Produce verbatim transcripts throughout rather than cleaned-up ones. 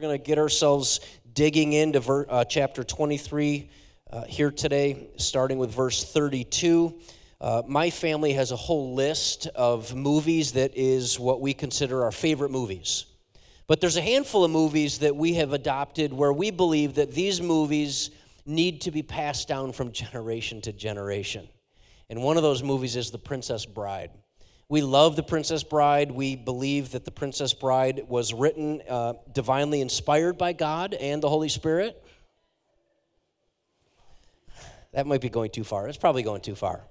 going to get ourselves digging into ver, uh, chapter twenty-three uh, here today, starting with verse thirty-two. Uh, my family has a whole list of movies that is what we consider our favorite movies. But there's a handful of movies that we have adopted where we believe that these movies need to be passed down from generation to generation. And one of those movies is The Princess Bride. We love The Princess Bride. We believe that The Princess Bride was written uh, divinely inspired by God and the Holy Spirit. That might be going too far. It's probably going too far.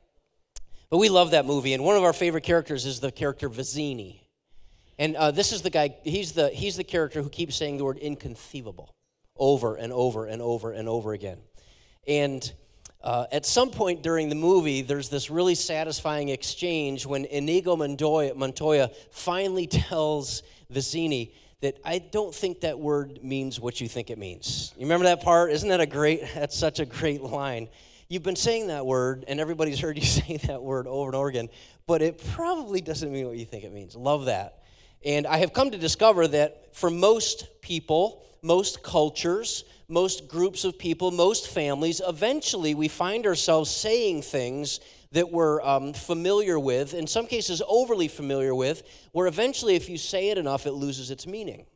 But we love that movie, and one of our favorite characters is the character Vizzini. And uh, this is the guy, he's the, he's the character who keeps saying the word inconceivable over and over and over and over again. And Uh, at some point during the movie, there's this really satisfying exchange when Inigo Montoya, Montoya finally tells Vizzini that I don't think that word means what you think it means. You remember that part? Isn't that a great, that's such a great line. You've been saying that word, and everybody's heard you say that word over and over again, but it probably doesn't mean what you think it means. Love that. And I have come to discover that for most people, most cultures, most groups of people, most families, eventually we find ourselves saying things that we're um, familiar with, in some cases overly familiar with, where eventually if you say it enough, it loses its meaning.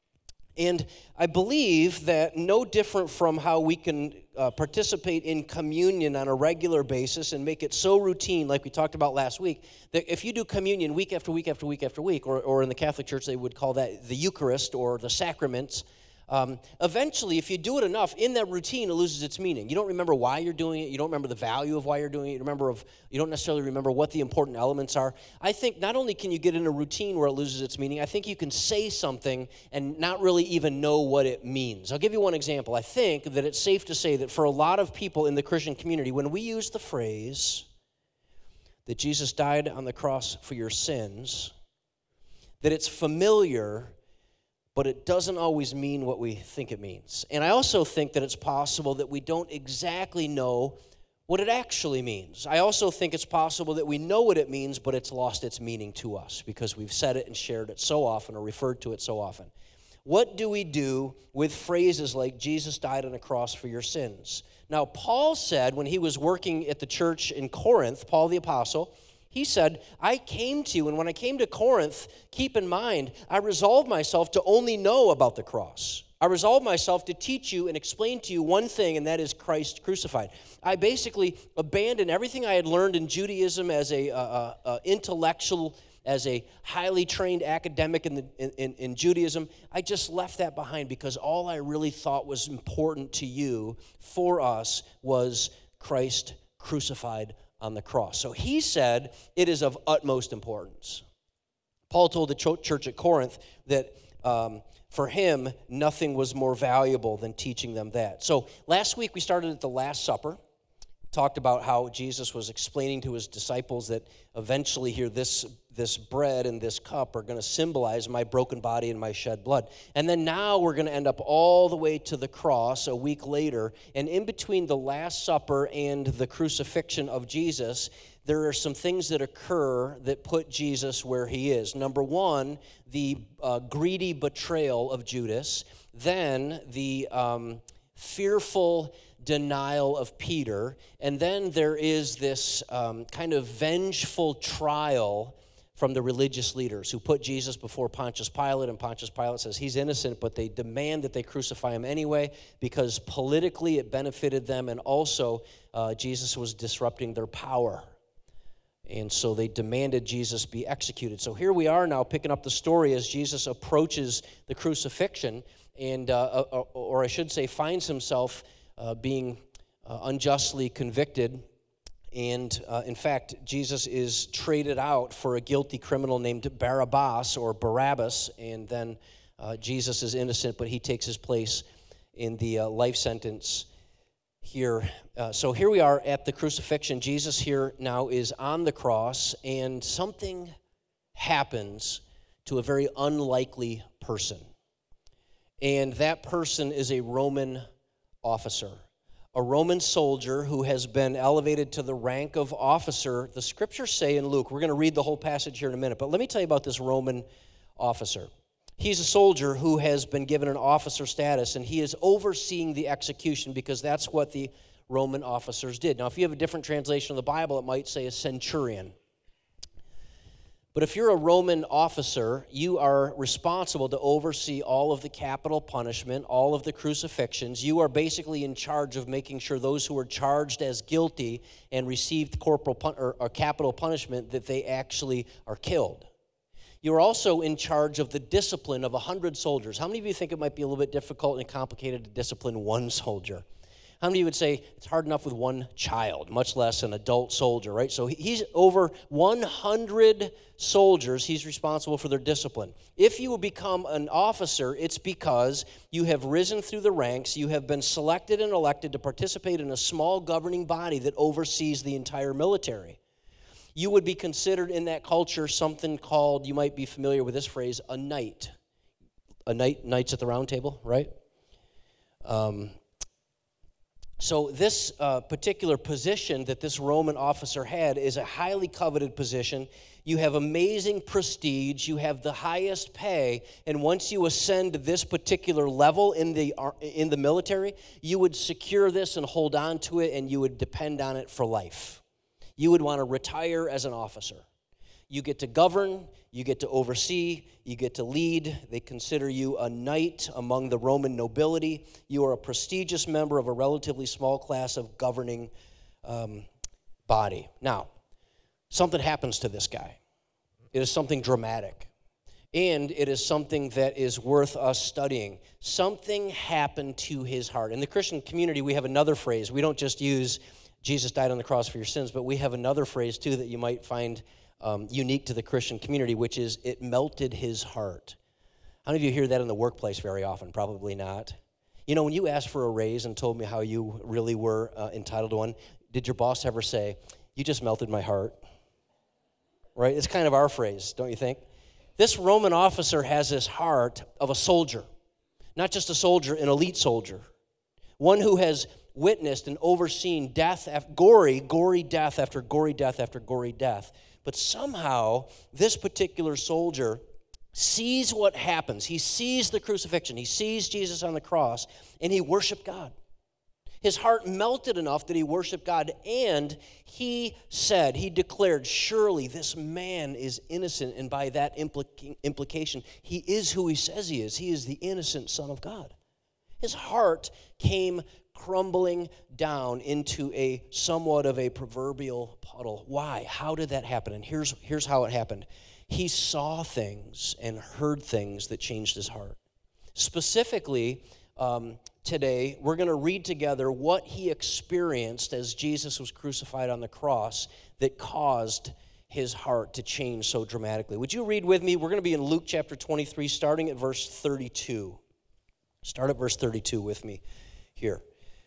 And I believe that no different from how we can uh, participate in communion on a regular basis and make it so routine, like we talked about last week, that if you do communion week after week after week after week, or, or in the Catholic Church they would call that the Eucharist or the sacraments, Um, eventually, if you do it enough, in that routine, it loses its meaning. You don't remember why you're doing it. You don't remember the value of why you're doing it. You, remember of, you don't necessarily remember what the important elements are. I think not only can you get in a routine where it loses its meaning, I think you can say something and not really even know what it means. I'll give you one example. I think that it's safe to say that for a lot of people in the Christian community, when we use the phrase that Jesus died on the cross for your sins, that it's familiar, but it doesn't always mean what we think it means. And I also think that it's possible that we don't exactly know what it actually means. I also think it's possible that we know what it means, but it's lost its meaning to us because we've said it and shared it so often or referred to it so often. What do we do with phrases like Jesus died on a cross for your sins? Now, Paul said when he was working at the church in Corinth, Paul the apostle, he said, I came to you, and when I came to Corinth, keep in mind, I resolved myself to only know about the cross. I resolved myself to teach you and explain to you one thing, and that is Christ crucified. I basically abandoned everything I had learned in Judaism as a uh, uh, intellectual, as a highly trained academic in, the, in, in Judaism. I just left that behind because all I really thought was important to you, for us, was Christ crucified on the cross. So he said it is of utmost importance. Paul told the church at Corinth that um, for him, nothing was more valuable than teaching them that. So last week we started at the Last Supper, talked about how Jesus was explaining to his disciples that eventually here this, this bread and this cup are going to symbolize my broken body and my shed blood. And then now we're going to end up all the way to the cross a week later. And in between the Last Supper and the crucifixion of Jesus, there are some things that occur that put Jesus where he is. Number one, the uh, greedy betrayal of Judas. Then the um, fearful denial of Peter, and then there is this um, kind of vengeful trial from the religious leaders who put Jesus before Pontius Pilate, and Pontius Pilate says he's innocent, but they demand that they crucify him anyway because politically it benefited them, and also uh, Jesus was disrupting their power. And so they demanded Jesus be executed. So here we are now picking up the story as Jesus approaches the crucifixion, and uh, or I should say finds himself Uh, being uh, unjustly convicted. And uh, in fact, Jesus is traded out for a guilty criminal named Barabbas or Barabbas. And then uh, Jesus is innocent, but he takes his place in the uh, life sentence here. Uh, so here we are at the crucifixion. Jesus here now is on the cross, and something happens to a very unlikely person. And that person is a Roman officer, a Roman soldier who has been elevated to the rank of officer. The scriptures say in Luke, we're going to read the whole passage here in a minute, but let me tell you about this Roman officer. He's a soldier who has been given an officer status, and he is overseeing the execution because that's what the Roman officers did. Now, if you have a different translation of the Bible, it might say a centurion. But if you're a Roman officer, you are responsible to oversee all of the capital punishment, all of the crucifixions. You are basically in charge of making sure those who are charged as guilty and received corporal pun- or, or capital punishment, that they actually are killed. You're also in charge of the discipline of one hundred soldiers. How many of you think it might be a little bit difficult and complicated to discipline one soldier? How many of you would say it's hard enough with one child, much less an adult soldier, right? So he's over one hundred soldiers. He's responsible for their discipline. If you will become an officer, it's because you have risen through the ranks. You have been selected and elected to participate in a small governing body that oversees the entire military. You would be considered in that culture something called, you might be familiar with this phrase, a knight. A knight, knights at the round table, right? Um, so this uh, particular position that this Roman officer had is a highly coveted position. You have amazing prestige. You have the highest pay. And once you ascend to this particular level in the, in the military, you would secure this and hold on to it, and you would depend on it for life. You would want to retire as an officer. You get to govern, you get to oversee, you get to lead. They consider you a knight among the Roman nobility. You are a prestigious member of a relatively small class of governing um, body. Now, something happens to this guy. It is something dramatic. And it is something that is worth us studying. Something happened to his heart. In the Christian community, we have another phrase. We don't just use Jesus died on the cross for your sins, but we have another phrase, too, that you might find um, unique to the Christian community, which is, it melted his heart. How many of you hear that in the workplace very often? Probably not. You know, when you asked for a raise and told me how you really were uh, entitled to one, did your boss ever say, you just melted my heart? Right? It's kind of our phrase, don't you think? This Roman officer has this heart of a soldier, not just a soldier, an elite soldier, one who has witnessed and overseen death, after, gory, gory death after gory death after gory death. But somehow, this particular soldier sees what happens. He sees the crucifixion. He sees Jesus on the cross, and he worshiped God. His heart melted enough that he worshiped God, and he said, he declared, surely this man is innocent, and by that implica- implication, he is who he says he is. He is the innocent Son of God. His heart came crumbling down into a somewhat of a proverbial puddle. Why? How did that happen? And here's, here's how it happened. He saw things and heard things that changed his heart. Specifically, um, today, we're going to read together what he experienced as Jesus was crucified on the cross that caused his heart to change so dramatically. Would you read with me? We're going to be in Luke chapter twenty-three, starting at verse thirty-two. Start at verse thirty-two with me here.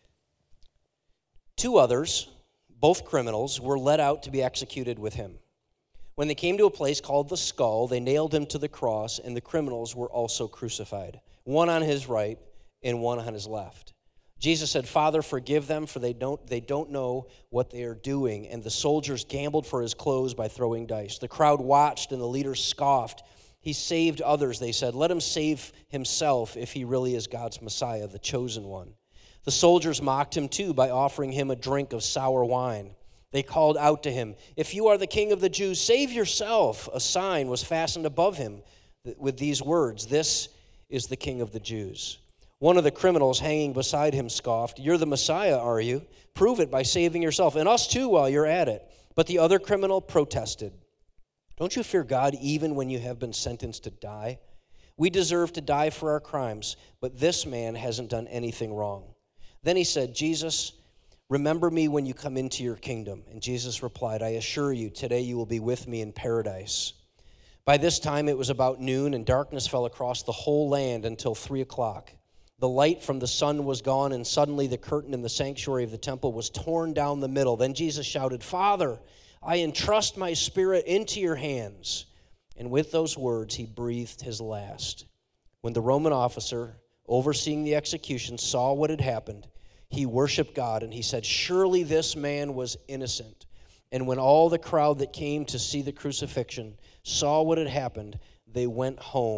Two others, both criminals, were led out to be executed with him. When they came to a place called the Skull, they nailed him to the cross, and the criminals were also crucified, one on his right and one on his left. Jesus said, Father, forgive them, for they don't, they don't know what they are doing. And the soldiers gambled for his clothes by throwing dice. The crowd watched, and the leaders scoffed. He saved others, they said. Let him save himself if he really is God's Messiah, the chosen one. The soldiers mocked him too by offering him a drink of sour wine. They called out to him, if you are the king of the Jews, save yourself. A sign was fastened above him with these words, this is the king of the Jews. One of the criminals hanging beside him scoffed, you're the Messiah, are you? Prove it by saving yourself, and us too while you're at it. But the other criminal protested, don't you fear God even when you have been sentenced to die? We deserve to die for our crimes, but this man hasn't done anything wrong. Then he said, Jesus, remember me when you come into your kingdom. And Jesus replied, I assure you, today you will be with me in paradise. By this time it was about noon, and darkness fell across the whole land until three o'clock. The light from the sun was gone, and suddenly the curtain in the sanctuary of the temple was torn down the middle. Then Jesus shouted, Father, I entrust my spirit into your hands. And with those words, he breathed his last. When the Roman officer overseeing the execution saw what had happened, he worshiped God, and he said, surely this man was innocent. And when all the crowd that came to see the crucifixion saw what had happened, they went home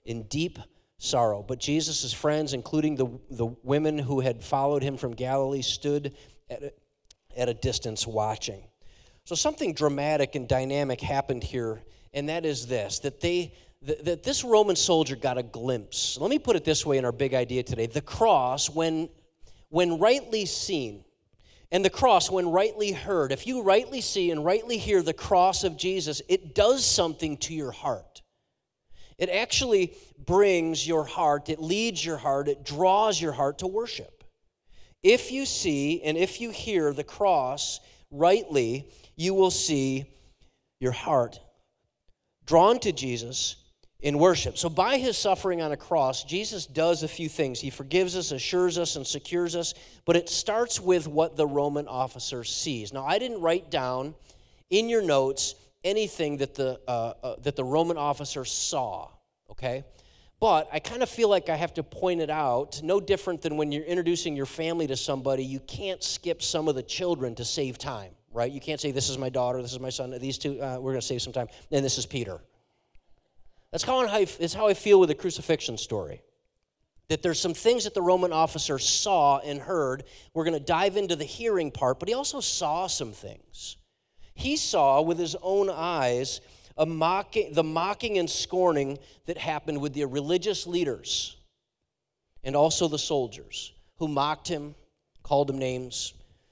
in deep sorrow. But Jesus' friends, including the, the women who had followed him from Galilee, stood at a, at a distance watching. So something dramatic and dynamic happened here, and that is this, that they th- that this Roman soldier got a glimpse. Let me put it this way in our big idea today. The cross, when, when rightly seen, and the cross, when rightly heard, if you rightly see and rightly hear the cross of Jesus, it does something to your heart. It actually brings your heart, it leads your heart, it draws your heart to worship. If you see and if you hear the cross rightly, you will see your heart drawn to Jesus in worship. So by his suffering on a cross, Jesus does a few things. He forgives us, assures us, and secures us, but it starts with what the Roman officer sees. Now, I didn't write down in your notes anything that the uh, uh, that the Roman officer saw, okay? But I kind of feel like I have to point it out. No different than when you're introducing your family to somebody, you can't skip some of the children to save time, right? You can't say, this is my daughter, this is my son, these two, uh, we're going to save some time, and this is Peter. That's how I, that's how I feel with the crucifixion story. That there's some things that the Roman officer saw and heard. We're going to dive into the hearing part, but he also saw some things. He saw with his own eyes a mocking, the mocking and scorning that happened with the religious leaders and also the soldiers who mocked him, called him names.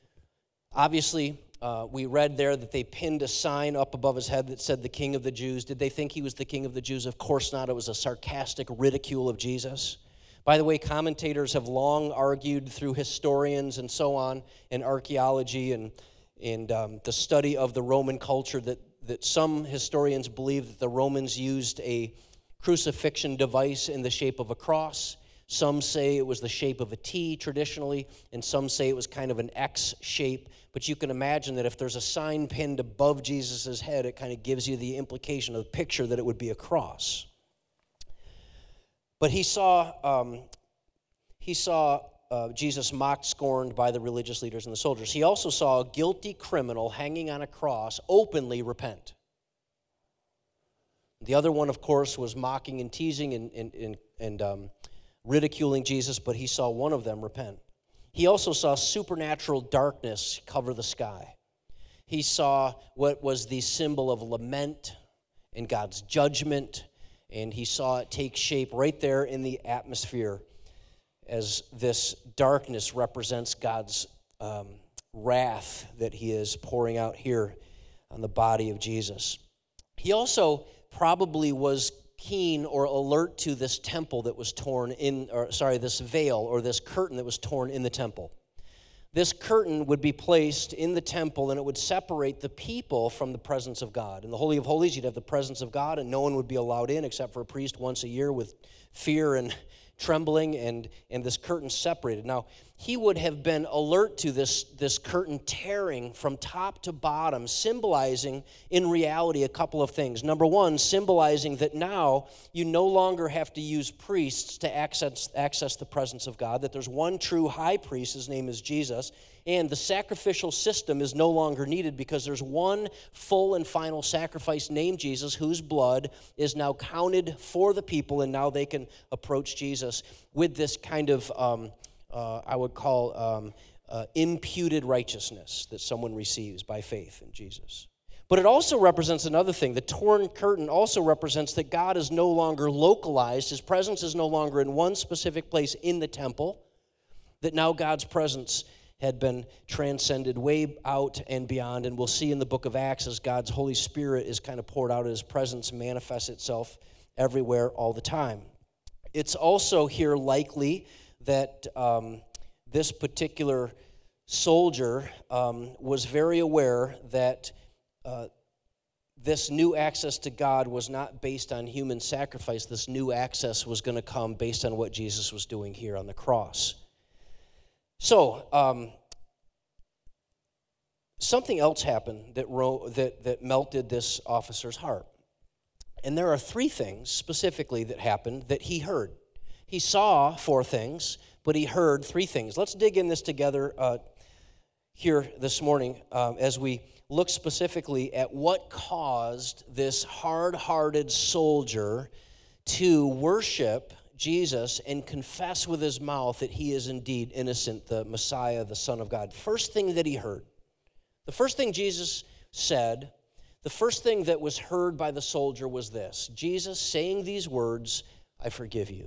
Obviously, uh, we read there that they pinned a sign up above his head that said the King of the Jews. Did they think he was the King of the Jews? Of course not. It was a sarcastic ridicule of Jesus. By the way, commentators have long argued through historians and so on, and archaeology and, and um, the study of the Roman culture that, that some historians believe that the Romans used a crucifixion device in the shape of a cross. Some say it was the shape of a T traditionally, and some say it was kind of an X shape. But you can imagine that if there's a sign pinned above Jesus' head, it kind of gives you the implication of the picture that it would be a cross. But he saw, um, he saw uh, Jesus mocked, scorned by the religious leaders and the soldiers. He also saw a guilty criminal hanging on a cross openly repent. The other one, of course, was mocking and teasing and, and, and, and um, ridiculing Jesus, but he saw one of them repent. He also saw supernatural darkness cover the sky. He saw what was the symbol of lament and God's judgment, and he saw it take shape right there in the atmosphere as this darkness represents God's um, wrath that he is pouring out here on the body of Jesus. He also probably was keen or alert to this temple that was torn in, or sorry, this veil or this curtain that was torn in the temple. This curtain would be placed in the temple, and it would separate the people from the presence of God. In the Holy of Holies, you'd have the presence of God, and no one would be allowed in except for a priest once a year with fear and trembling, and, and this curtain separated. Now, he would have been alert to this, this curtain tearing from top to bottom, symbolizing in reality a couple of things. Number one, symbolizing that now you no longer have to use priests to access, access the presence of God, that there's one true high priest, his name is Jesus, and the sacrificial system is no longer needed because there's one full and final sacrifice named Jesus, whose blood is now counted for the people, and now they can approach Jesus with this kind of, um, uh, I would call, um, uh, imputed righteousness that someone receives by faith in Jesus. But it also represents another thing. The torn curtain also represents that God is no longer localized. His presence is no longer in one specific place in the temple, that now God's presence had been transcended way out and beyond. And we'll see in the book of Acts as God's Holy Spirit is kind of poured out, his presence manifests itself everywhere all the time. It's also here likely that um, this particular soldier um, was very aware that uh, this new access to God was not based on human sacrifice. This new access was going to come based on what Jesus was doing here on the cross. So, um, something else happened that, ro- that, that melted this officer's heart. And there are three things specifically that happened that he heard. He saw four things, but he heard three things. Let's dig in this together uh, here this morning um, as we look specifically at what caused this hard-hearted soldier to worship Jesus and confess with his mouth that he is indeed innocent, the Messiah, the Son of God. First thing that he heard, the first thing Jesus said, the first thing that was heard by the soldier was this: Jesus saying these words, I forgive you.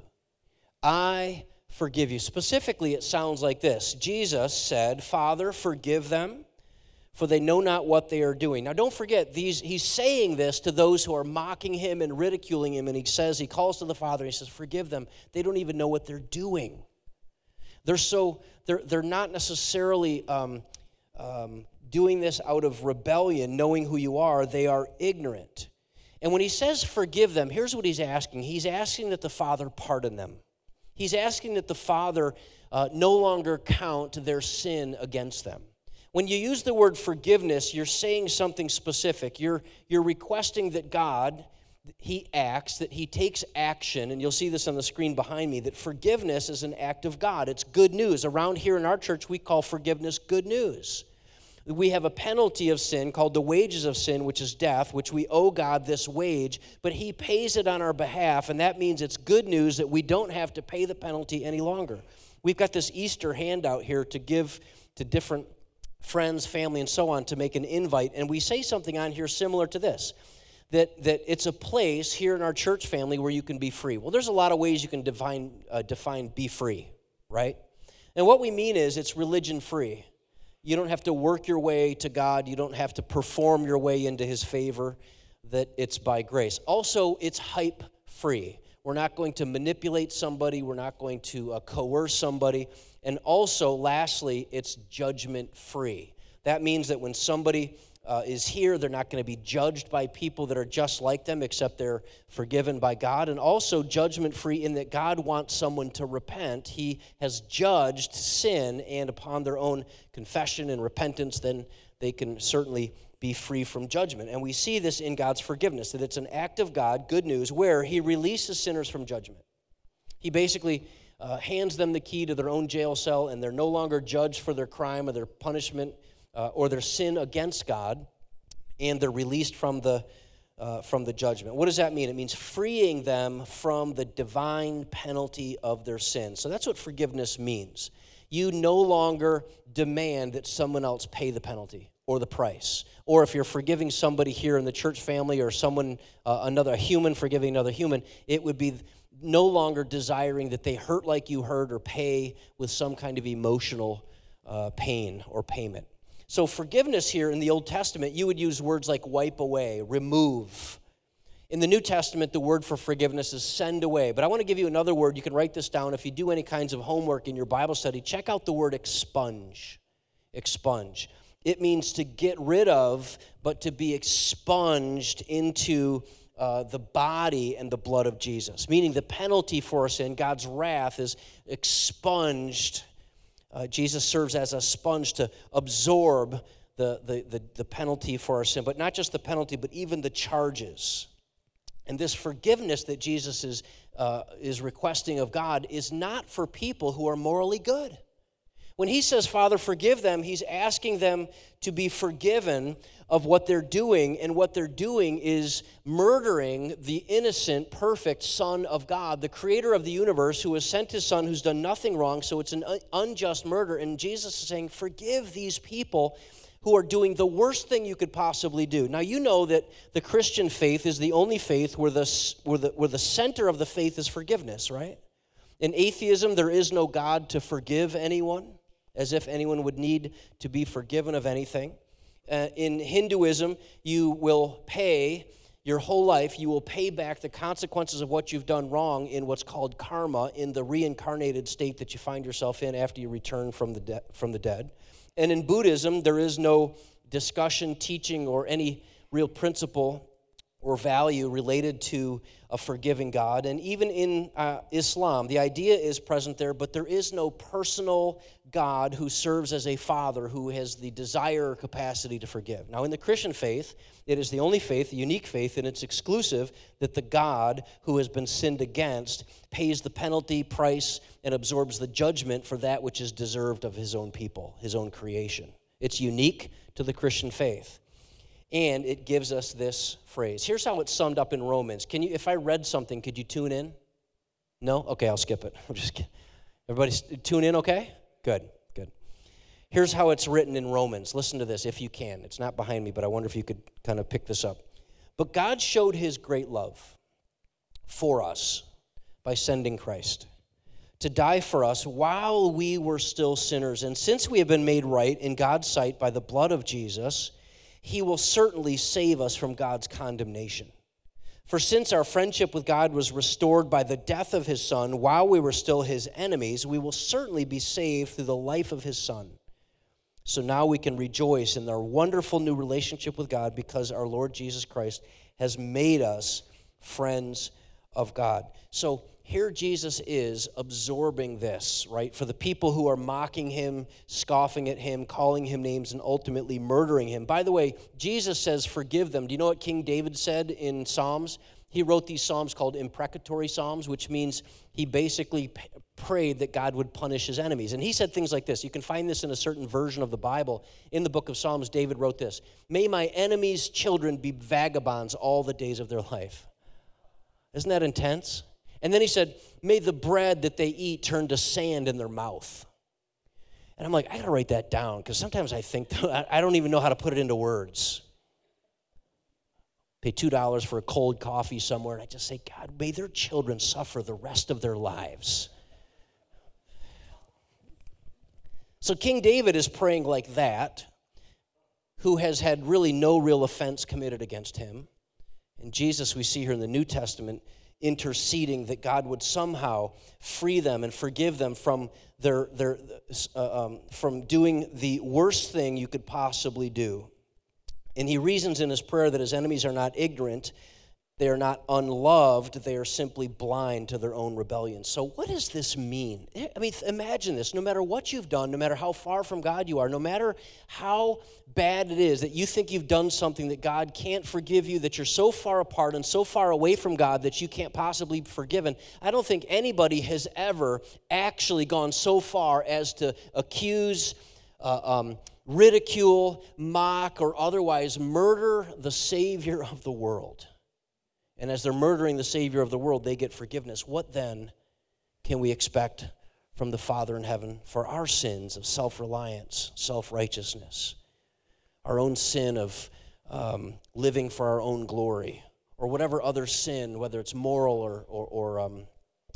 I forgive you. Specifically, it sounds like this. Jesus said, Father, forgive them, for they know not what they are doing. Now, don't forget, these, he's saying this to those who are mocking him and ridiculing him, and he says, he calls to the Father, and he says, forgive them. They don't even know what they're doing. They're so, they're, they're not necessarily um, um, doing this out of rebellion, knowing who you are. They are ignorant. And when he says forgive them, here's what he's asking. He's asking that the Father pardon them. He's asking that the Father uh, no longer count their sin against them. When you use the word forgiveness, you're saying something specific. You're, you're requesting that God, he acts, that he takes action, and you'll see this on the screen behind me, that forgiveness is an act of God. It's good news. Around here in our church, we call forgiveness good news. We have a penalty of sin called the wages of sin, which is death, which we owe God this wage, but he pays it on our behalf, and that means it's good news that we don't have to pay the penalty any longer. We've got this Easter handout here to give to different friends, family, and so on to make an invite, and we say something on here similar to this, that, that it's a place here in our church family where you can be free. Well, there's a lot of ways you can define, uh, define be free, right? And what we mean is it's religion-free. You don't have to work your way to God. You don't have to perform your way into his favor, that it's by grace. Also, it's hype-free. We're not going to manipulate somebody. We're not going to uh, coerce somebody. And also, lastly, it's judgment-free. That means that when somebody uh, is here, they're not going to be judged by people that are just like them, except they're forgiven by God. And also judgment-free in that God wants someone to repent. He has judged sin, and upon their own confession and repentance, then they can certainly be free from judgment. And we see this in God's forgiveness, that it's an act of God, good news, where he releases sinners from judgment. He basically uh, hands them the key to their own jail cell, and they're no longer judged for their crime or their punishment uh, or their sin against God, and they're released from the, uh, from the judgment. What does that mean? It means freeing them from the divine penalty of their sin. So that's what forgiveness means. You no longer demand that someone else pay the penalty or the price. Or if you're forgiving somebody here in the church family, or someone, uh, another human forgiving another human, it would be no longer desiring that they hurt like you hurt or pay with some kind of emotional uh, pain or payment. So forgiveness here in the Old Testament, you would use words like wipe away, remove. In the New Testament, the word for forgiveness is send away. But I want to give you another word. You can write this down. If you do any kinds of homework in your Bible study, check out the word expunge. Expunge. It means to get rid of, but to be expunged into uh, the body and the blood of Jesus. Meaning the penalty for our sin, God's wrath, is expunged. Uh, Jesus serves as a sponge to absorb the, the, the, the penalty for our sin. But not just the penalty, but even the charges. And this forgiveness that Jesus is, uh, is requesting of God is not for people who are morally good. When he says, Father, forgive them, he's asking them to be forgiven of what they're doing, and what they're doing is murdering the innocent, perfect Son of God, the creator of the universe, who has sent his Son, who's done nothing wrong, so it's an unjust murder. And Jesus is saying, forgive these people who are doing the worst thing you could possibly do. Now, you know that the Christian faith is the only faith where the, where the, where the center of the faith is forgiveness, right? In atheism, there is no God to forgive anyone, as if anyone would need to be forgiven of anything. Uh, in Hinduism, you will pay your whole life, you will pay back the consequences of what you've done wrong in what's called karma, in the reincarnated state that you find yourself in after you return from the, de- from the dead. And in Buddhism, there is no discussion, teaching, or any real principle or value related to a forgiving God. And even in uh, Islam, the idea is present there, but there is no personal God who serves as a father who has the desire or capacity to forgive. Now, in the Christian faith, it is the only faith, the unique faith, and it's exclusive, that the God who has been sinned against pays the penalty, price, and absorbs the judgment for that which is deserved of his own people, his own creation. It's unique to the Christian faith. And it gives us this phrase. Here's how it's summed up in Romans. Can you, if I read something, could you tune in? No? Okay, I'll skip it. I'm just kidding. Everybody tune in, okay? Good, good. Here's how it's written in Romans. Listen to this if you can. It's not behind me, but I wonder if you could kind of pick this up. But God showed his great love for us by sending Christ to die for us while we were still sinners. And since we have been made right in God's sight by the blood of Jesus, he will certainly save us from God's condemnation. For since our friendship with God was restored by the death of his Son while we were still his enemies, we will certainly be saved through the life of his Son. So now we can rejoice in our wonderful new relationship with God because our Lord Jesus Christ has made us friends of God. So here Jesus is absorbing this, right? For the people who are mocking him, scoffing at him, calling him names, and ultimately murdering him. By the way, Jesus says, forgive them. Do you know what King David said in Psalms? He wrote these psalms called imprecatory psalms, which means he basically p- prayed that God would punish his enemies. And he said things like this. You can find this in a certain version of the Bible. In the book of Psalms, David wrote this: may my enemies' children be vagabonds all the days of their life. Isn't that intense? And then he said, may the bread that they eat turn to sand in their mouth. And I'm like, I got to write that down, because sometimes I think, I don't even know how to put it into words. Pay two dollars for a cold coffee somewhere, and I just say, God, may their children suffer the rest of their lives. So King David is praying like that, who has had really no real offense committed against him. And Jesus, we see here in the New Testament, interceding that God would somehow free them and forgive them from their their uh, um, from doing the worst thing you could possibly do. And he reasons in his prayer that his enemies are not ignorant, they are not unloved, they are simply blind to their own rebellion. So what does this mean? I mean, imagine this. No matter what you've done, no matter how far from God you are, no matter how bad it is that you think you've done something that God can't forgive you, that you're so far apart and so far away from God that you can't possibly be forgiven, I don't think anybody has ever actually gone so far as to accuse, uh, um, ridicule, mock, or otherwise murder the Savior of the world. And as they're murdering the Savior of the world, they get forgiveness. What then can we expect from the Father in heaven for our sins of self-reliance, self-righteousness, our own sin of um, living for our own glory, or whatever other sin, whether it's moral or, or, or, um,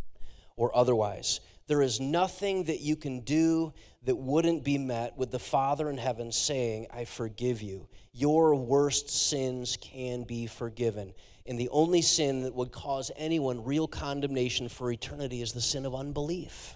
or otherwise? There is nothing that you can do that wouldn't be met with the Father in heaven saying, I forgive you. Your worst sins can be forgiven. And the only sin that would cause anyone real condemnation for eternity is the sin of unbelief.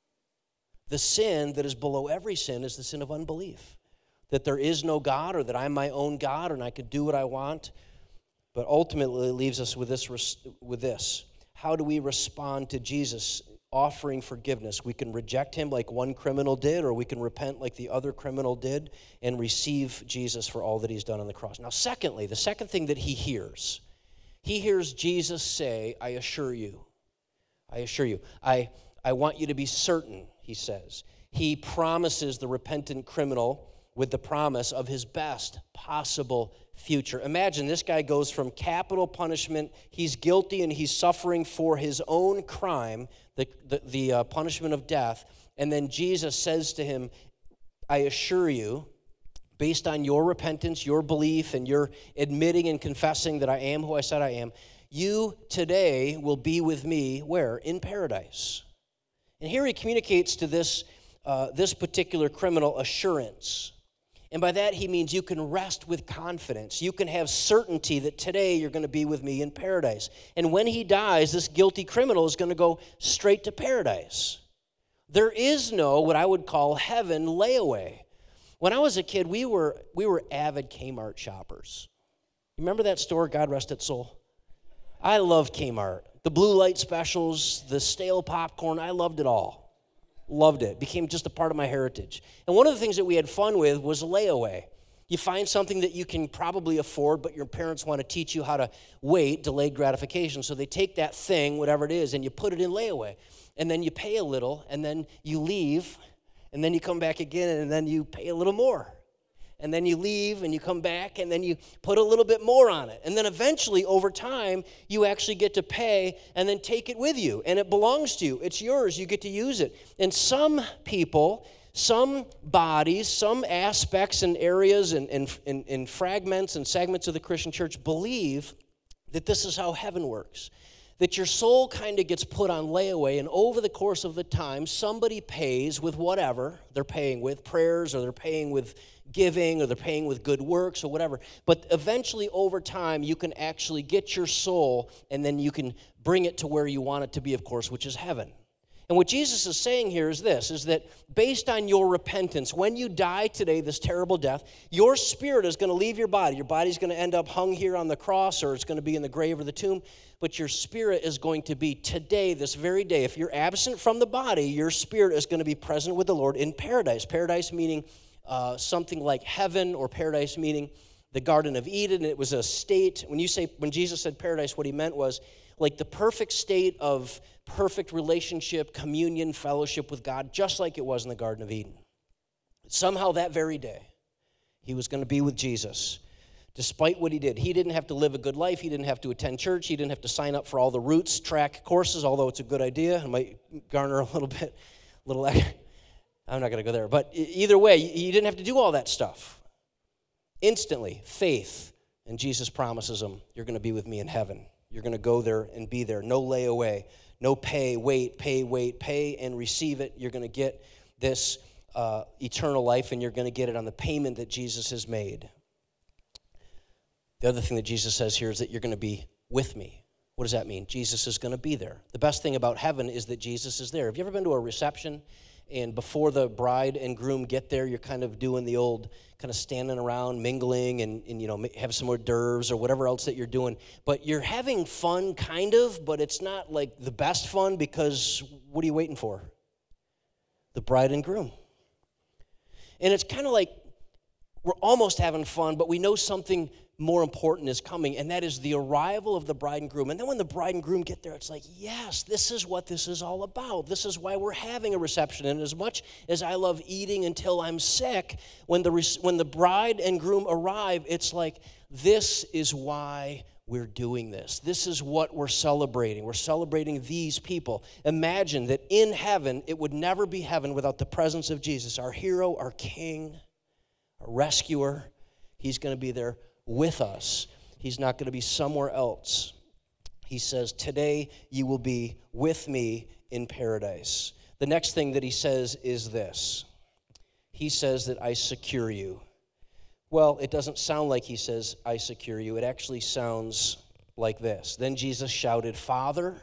The sin that is below every sin is the sin of unbelief. That there is no God, or that I'm my own God and I could do what I want. But ultimately it leaves us with this, with this. How do we respond to Jesus offering forgiveness? We can reject him like one criminal did, or we can repent like the other criminal did and receive Jesus for all that he's done on the cross. Now, secondly, the second thing that he hears, he hears Jesus say, I assure you, I assure you, I, I want you to be certain, he says. He promises the repentant criminal with the promise of his best possible future. Imagine this guy goes from capital punishment, he's guilty and he's suffering for his own crime, the, the, the uh, punishment of death, and then Jesus says to him, I assure you, based on your repentance, your belief, and your admitting and confessing that I am who I said I am, you today will be with me, where? In paradise. And here he communicates to this, uh, this particular criminal assurance. And by that he means you can rest with confidence. You can have certainty that today you're going to be with me in paradise. And when he dies, this guilty criminal is going to go straight to paradise. There is no what I would call heaven layaway. When I was a kid, we were we were avid Kmart shoppers. Remember that store, God rest its soul? I loved Kmart. The blue light specials, the stale popcorn, I loved it all. Loved it. Became just a part of my heritage. And one of the things that we had fun with was layaway. You find something that you can probably afford, but your parents want to teach you how to wait, delayed gratification. So they take that thing, whatever it is, and you put it in layaway. And then you pay a little, and then you leave, and then you come back again, and then you pay a little more. and then you leave, and you come back, and then you put a little bit more on it. And then eventually, over time, you actually get to pay and then take it with you, and it belongs to you. It's yours. You get to use it. And some people, some bodies, some aspects and areas and, and, and, and fragments and segments of the Christian church believe that this is how heaven works. That your soul kind of gets put on layaway, and over the course of the time, somebody pays with whatever they're paying with, prayers, or they're paying with giving, or they're paying with good works, or whatever. But eventually, over time, you can actually get your soul, and then you can bring it to where you want it to be, of course, which is heaven. And what Jesus is saying here is this, is that based on your repentance, when you die today, this terrible death, your spirit is going to leave your body. Your body's going to end up hung here on the cross, or it's going to be in the grave or the tomb, but your spirit is going to be today, this very day. If you're absent from the body, your spirit is going to be present with the Lord in paradise. Paradise meaning uh, something like heaven, or paradise meaning the Garden of Eden. It was a state. When you say, when Jesus said paradise, what he meant was like the perfect state of perfect relationship, communion, fellowship with God, just like it was in the Garden of Eden. Somehow that very day, he was going to be with Jesus. Despite what he did, he didn't have to live a good life. He didn't have to attend church. He didn't have to sign up for all the Roots track courses, although it's a good idea. It might garner a little bit, a little, I'm not going to go there. But either way, he didn't have to do all that stuff. Instantly, faith, and Jesus promises him, you're going to be with me in heaven. You're going to go there and be there. No layaway, no pay, wait, pay, wait, pay, and receive it. You're going to get this uh, eternal life, and you're going to get it on the payment that Jesus has made. The other thing that Jesus says here is that you're going to be with me. What does that mean? Jesus is going to be there. The best thing about heaven is that Jesus is there. Have you ever been to a reception, and before the bride and groom get there, you're kind of doing the old kind of standing around, mingling, and, and you know, have some hors d'oeuvres or whatever else that you're doing. But you're having fun, kind of, but it's not like the best fun, because what are you waiting for? The bride and groom. And it's kind of like we're almost having fun, but we know something more important is coming, and that is the arrival of the bride and groom. And then when the bride and groom get there, it's like, yes, this is what this is all about. This is why we're having a reception. And as much as I love eating until I'm sick, when the when the bride and groom arrive, it's like, this is why we're doing this. This is what we're celebrating. We're celebrating these people. Imagine that in heaven, it would never be heaven without the presence of Jesus, our hero, our king, our rescuer. He's going to be there with us. He's not going to be somewhere else. He says, today you will be with me in paradise. The next thing that he says is this. He says that I secure you. Well, it doesn't sound like he says, I secure you. It actually sounds like this. Then Jesus shouted, Father,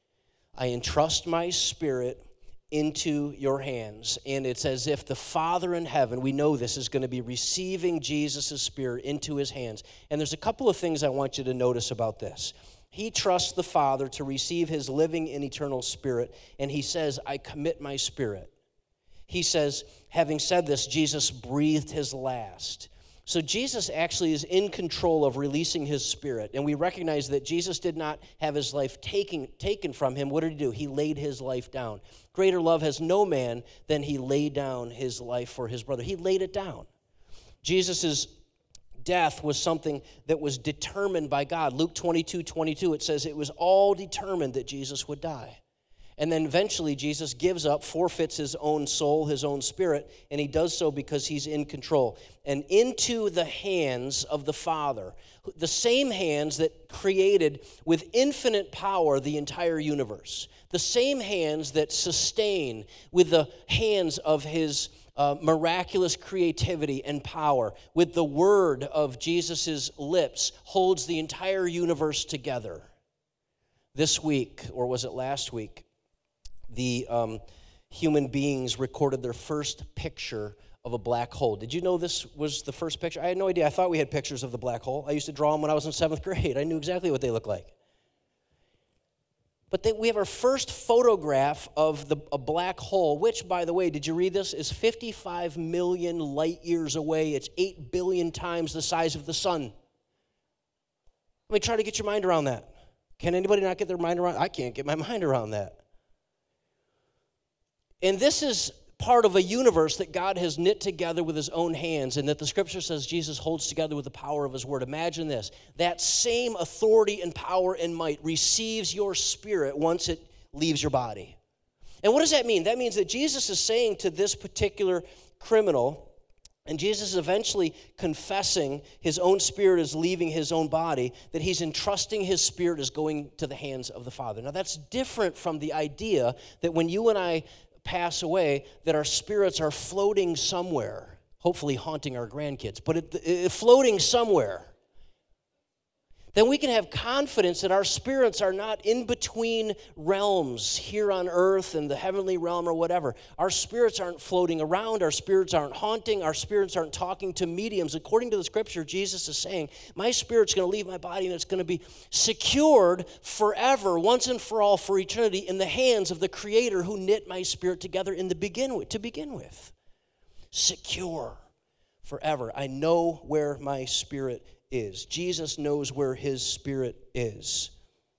I entrust my spirit into your hands. And it's as if the Father in heaven, we know this, is going to be receiving Jesus' spirit into his hands. And there's a couple of things I want you to notice about this. He trusts the Father to receive his living and eternal spirit, and he says, I commit my spirit. He says, having said this, Jesus breathed his last. So Jesus actually is in control of releasing his spirit. And we recognize that Jesus did not have his life taken, taken from him. What did he do? He laid his life down. Greater love has no man than he laid down his life for his brother. He laid it down. Jesus' death was something that was determined by God. Luke twenty-two twenty-two, it says it was all determined that Jesus would die. And then eventually Jesus gives up, forfeits his own soul, his own spirit, and he does so because he's in control. And into the hands of the Father, the same hands that created with infinite power the entire universe, the same hands that sustain with the hands of his uh, miraculous creativity and power, with the word of Jesus' lips, holds the entire universe together. This week, or was it last week, the um, human beings recorded their first picture of a black hole. Did you know this was the first picture? I had no idea. I thought we had pictures of the black hole. I used to draw them when I was in seventh grade. I knew exactly what they looked like. But they, we have our first photograph of the, a black hole, which, by the way, did you read this, is fifty-five million light years away. It's eight billion times the size of the sun. Let me try to get your mind around that. Can anybody not get their mind around? I can't get my mind around that. And this is part of a universe that God has knit together with his own hands, and that the scripture says Jesus holds together with the power of his word. Imagine this. That same authority and power and might receives your spirit once it leaves your body. And what does that mean? That means that Jesus is saying to this particular criminal, and Jesus is eventually confessing his own spirit is leaving his own body, that he's entrusting his spirit as going to the hands of the Father. Now, that's different from the idea that when you and I pass away, that our spirits are floating somewhere, hopefully haunting our grandkids, but it, it, floating somewhere. Then we can have confidence that our spirits are not in between realms here on earth and the heavenly realm or whatever. Our spirits aren't floating around. Our spirits aren't haunting. Our spirits aren't talking to mediums. According to the scripture, Jesus is saying, my spirit's going to leave my body and it's going to be secured forever, once and for all, for eternity, in the hands of the Creator who knit my spirit together in the begin with, to begin with. Secure forever. I know where my spirit is. is. Jesus knows where his spirit is.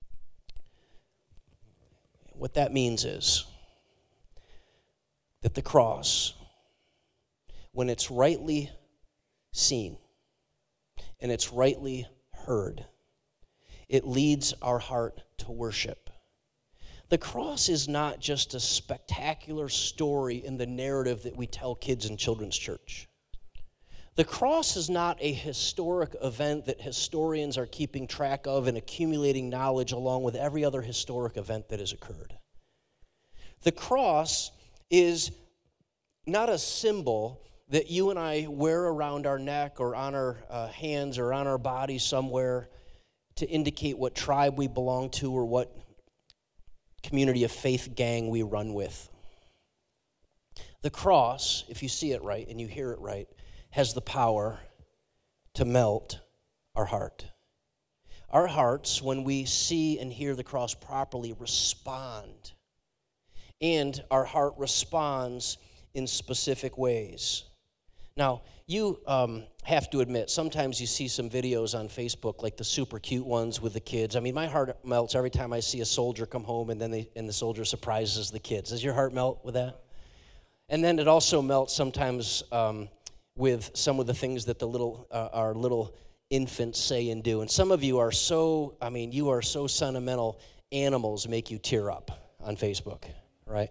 What that means is that the cross, when it's rightly seen and it's rightly heard, it leads our heart to worship. The cross is not just a spectacular story in the narrative that we tell kids in children's church. The cross is not a historic event that historians are keeping track of and accumulating knowledge along with every other historic event that has occurred. The cross is not a symbol that you and I wear around our neck or on our uh, hands or on our body somewhere to indicate what tribe we belong to or what community of faith gang we run with. The cross, if you see it right and you hear it right, has the power to melt our heart. Our hearts, when we see and hear the cross properly, respond. And our heart responds in specific ways. Now, you um, have to admit, sometimes you see some videos on Facebook, like the super cute ones with the kids. I mean, my heart melts every time I see a soldier come home and then they, and the soldier surprises the kids. Does your heart melt with that? And then it also melts sometimes um, with some of the things that the little uh, our little infants say and do. And some of you are so, I mean, you are so sentimental, animals make you tear up on Facebook, right?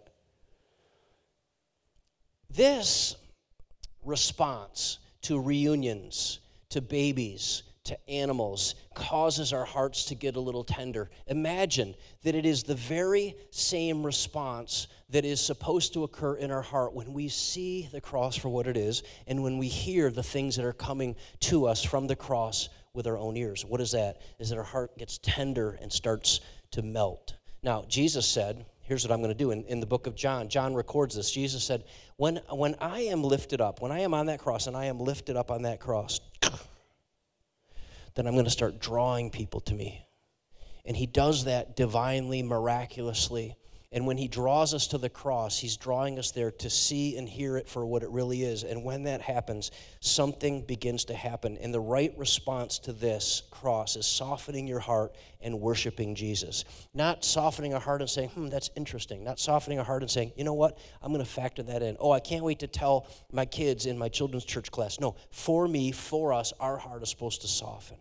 This response to reunions, to babies, to animals, causes our hearts to get a little tender. Imagine that it is the very same response that is supposed to occur in our heart when we see the cross for what it is and when we hear the things that are coming to us from the cross with our own ears. What is that? Is that our heart gets tender and starts to melt. Now, Jesus said, here's what I'm going to do. In, in the book of John, John records this. Jesus said, when, when I am lifted up, when I am on that cross and I am lifted up on that cross, then I'm going to start drawing people to me. And he does that divinely, miraculously. And when he draws us to the cross, he's drawing us there to see and hear it for what it really is. And when that happens, something begins to happen. And the right response to this cross is softening your heart and worshiping Jesus. Not softening our heart and saying, hmm, that's interesting. Not softening our heart and saying, you know what, I'm going to factor that in. Oh, I can't wait to tell my kids in my children's church class. No, for me, for us, our heart is supposed to soften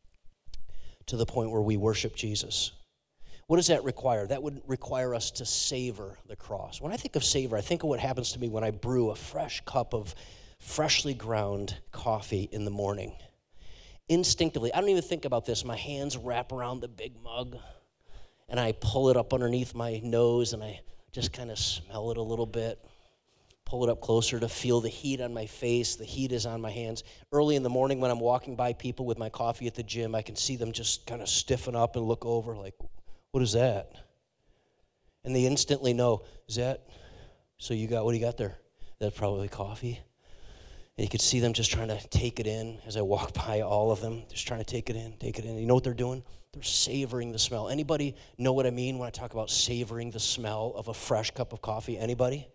to the point where we worship Jesus. What does that require? That would require us to savor the cross. When I think of savor, I think of what happens to me when I brew a fresh cup of freshly ground coffee in the morning. Instinctively, I don't even think about this. My hands wrap around the big mug, and I pull it up underneath my nose, and I just kind of smell it a little bit. Pull it up closer to feel the heat on my face. The heat is on my hands. Early in the morning when I'm walking by people with my coffee at the gym, I can see them just kind of stiffen up and look over like, what is that? And they instantly know, is that, so you got, what do you got there? That's probably coffee. And you could see them just trying to take it in as I walk by all of them, just trying to take it in, take it in. You know what they're doing? They're savoring the smell. Anybody know what I mean when I talk about savoring the smell of a fresh cup of coffee? Anybody?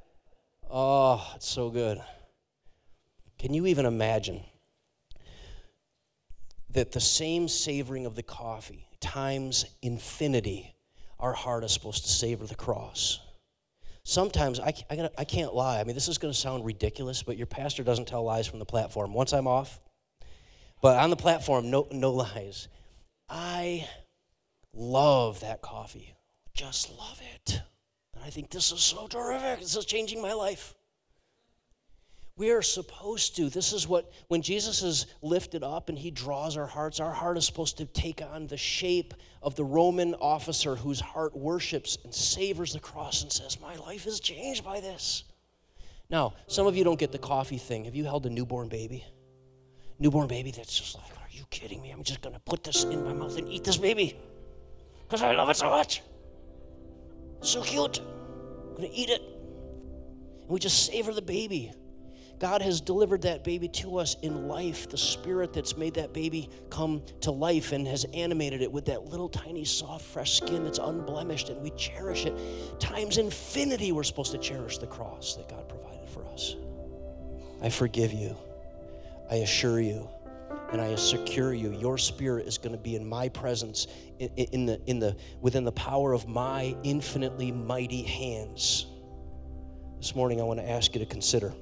Oh, it's so good. Can you even imagine that the same savoring of the coffee times infinity, our heart is supposed to savor the cross? Sometimes, I, I, gotta, I can't lie. I mean, this is going to sound ridiculous, but your pastor doesn't tell lies from the platform. Once I'm off, but on the platform, no, no lies. I love that coffee. Just love it. And I think this is so terrific. This is changing my life. We are supposed to. This is what, when Jesus is lifted up and he draws our hearts, our heart is supposed to take on the shape of the Roman officer whose heart worships and savors the cross and says, my life is changed by this. Now, some of you don't get the coffee thing. Have you held a newborn baby? Newborn baby that's just like, are you kidding me? I'm just going to put this in my mouth and eat this baby because I love it so much. It's so cute. I'm going to eat it. And we just savor the baby. God has delivered that baby to us in life, the spirit that's made that baby come to life and has animated it with that little tiny soft fresh skin that's unblemished, and we cherish it. Times infinity we're supposed to cherish the cross that God provided for us. I forgive you. I assure you, and I secure you. Your spirit is going to be in my presence, in, in the, in the, within the power of my infinitely mighty hands. This morning I want to ask you to consider,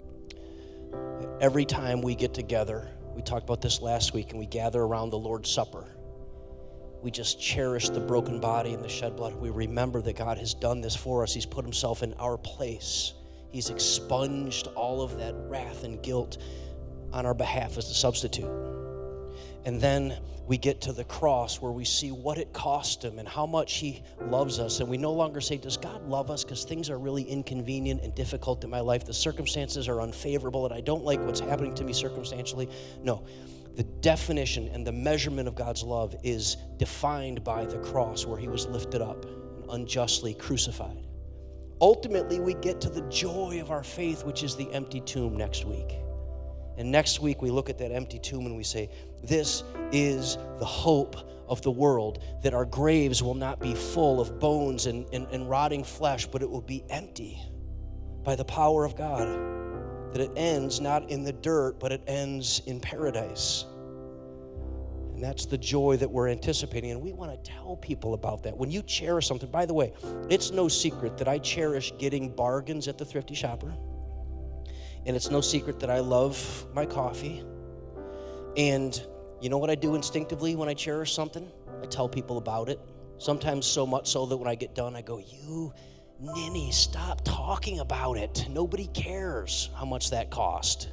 every time we get together, we talked about this last week, and we gather around the Lord's Supper, we just cherish the broken body and the shed blood. We remember that God has done this for us. He's put himself in our place. He's expunged all of that wrath and guilt on our behalf as a substitute. And then we get to the cross where we see what it cost him and how much he loves us. And we no longer say, does God love us because things are really inconvenient and difficult in my life? The circumstances are unfavorable and I don't like what's happening to me circumstantially. No, the definition and the measurement of God's love is defined by the cross where he was lifted up and unjustly crucified. Ultimately, we get to the joy of our faith, which is the empty tomb next week. And next week, we look at that empty tomb and we say, this is the hope of the world, that our graves will not be full of bones and, and, and rotting flesh, but it will be empty by the power of God, that it ends not in the dirt, but it ends in paradise. And that's the joy that we're anticipating, and we want to tell people about that. When you cherish something, by the way, it's no secret that I cherish getting bargains at the Thrifty Shopper. And it's no secret that I love my coffee. And you know what I do instinctively when I cherish something? I tell people about it. Sometimes so much so that when I get done, I go, you ninny, stop talking about it. Nobody cares how much that cost.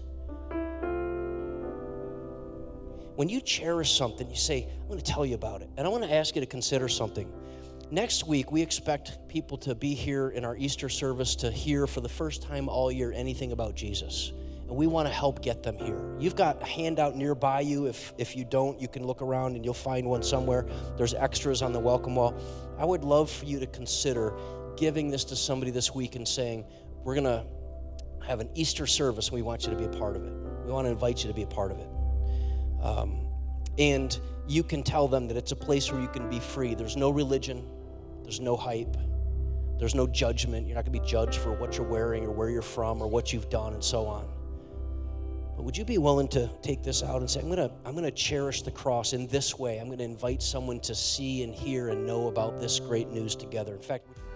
When you cherish something, you say, I'm going to tell you about it. And I want to ask you to consider something. Next week, we expect people to be here in our Easter service to hear for the first time all year anything about Jesus. And we want to help get them here. You've got a handout nearby you. If, if you don't, you can look around and you'll find one somewhere. There's extras on the welcome wall. I would love for you to consider giving this to somebody this week and saying, we're going to have an Easter service and we want you to be a part of it. We want to invite you to be a part of it. Um, and you can tell them that it's a place where you can be free. There's no religion. There's no hype. There's no judgment. You're not going to be judged for what you're wearing or where you're from or what you've done and so on. But would you be willing to take this out and say, I'm going to I'm going to cherish the cross in this way. I'm going to invite someone to see and hear and know about this great news together. In fact,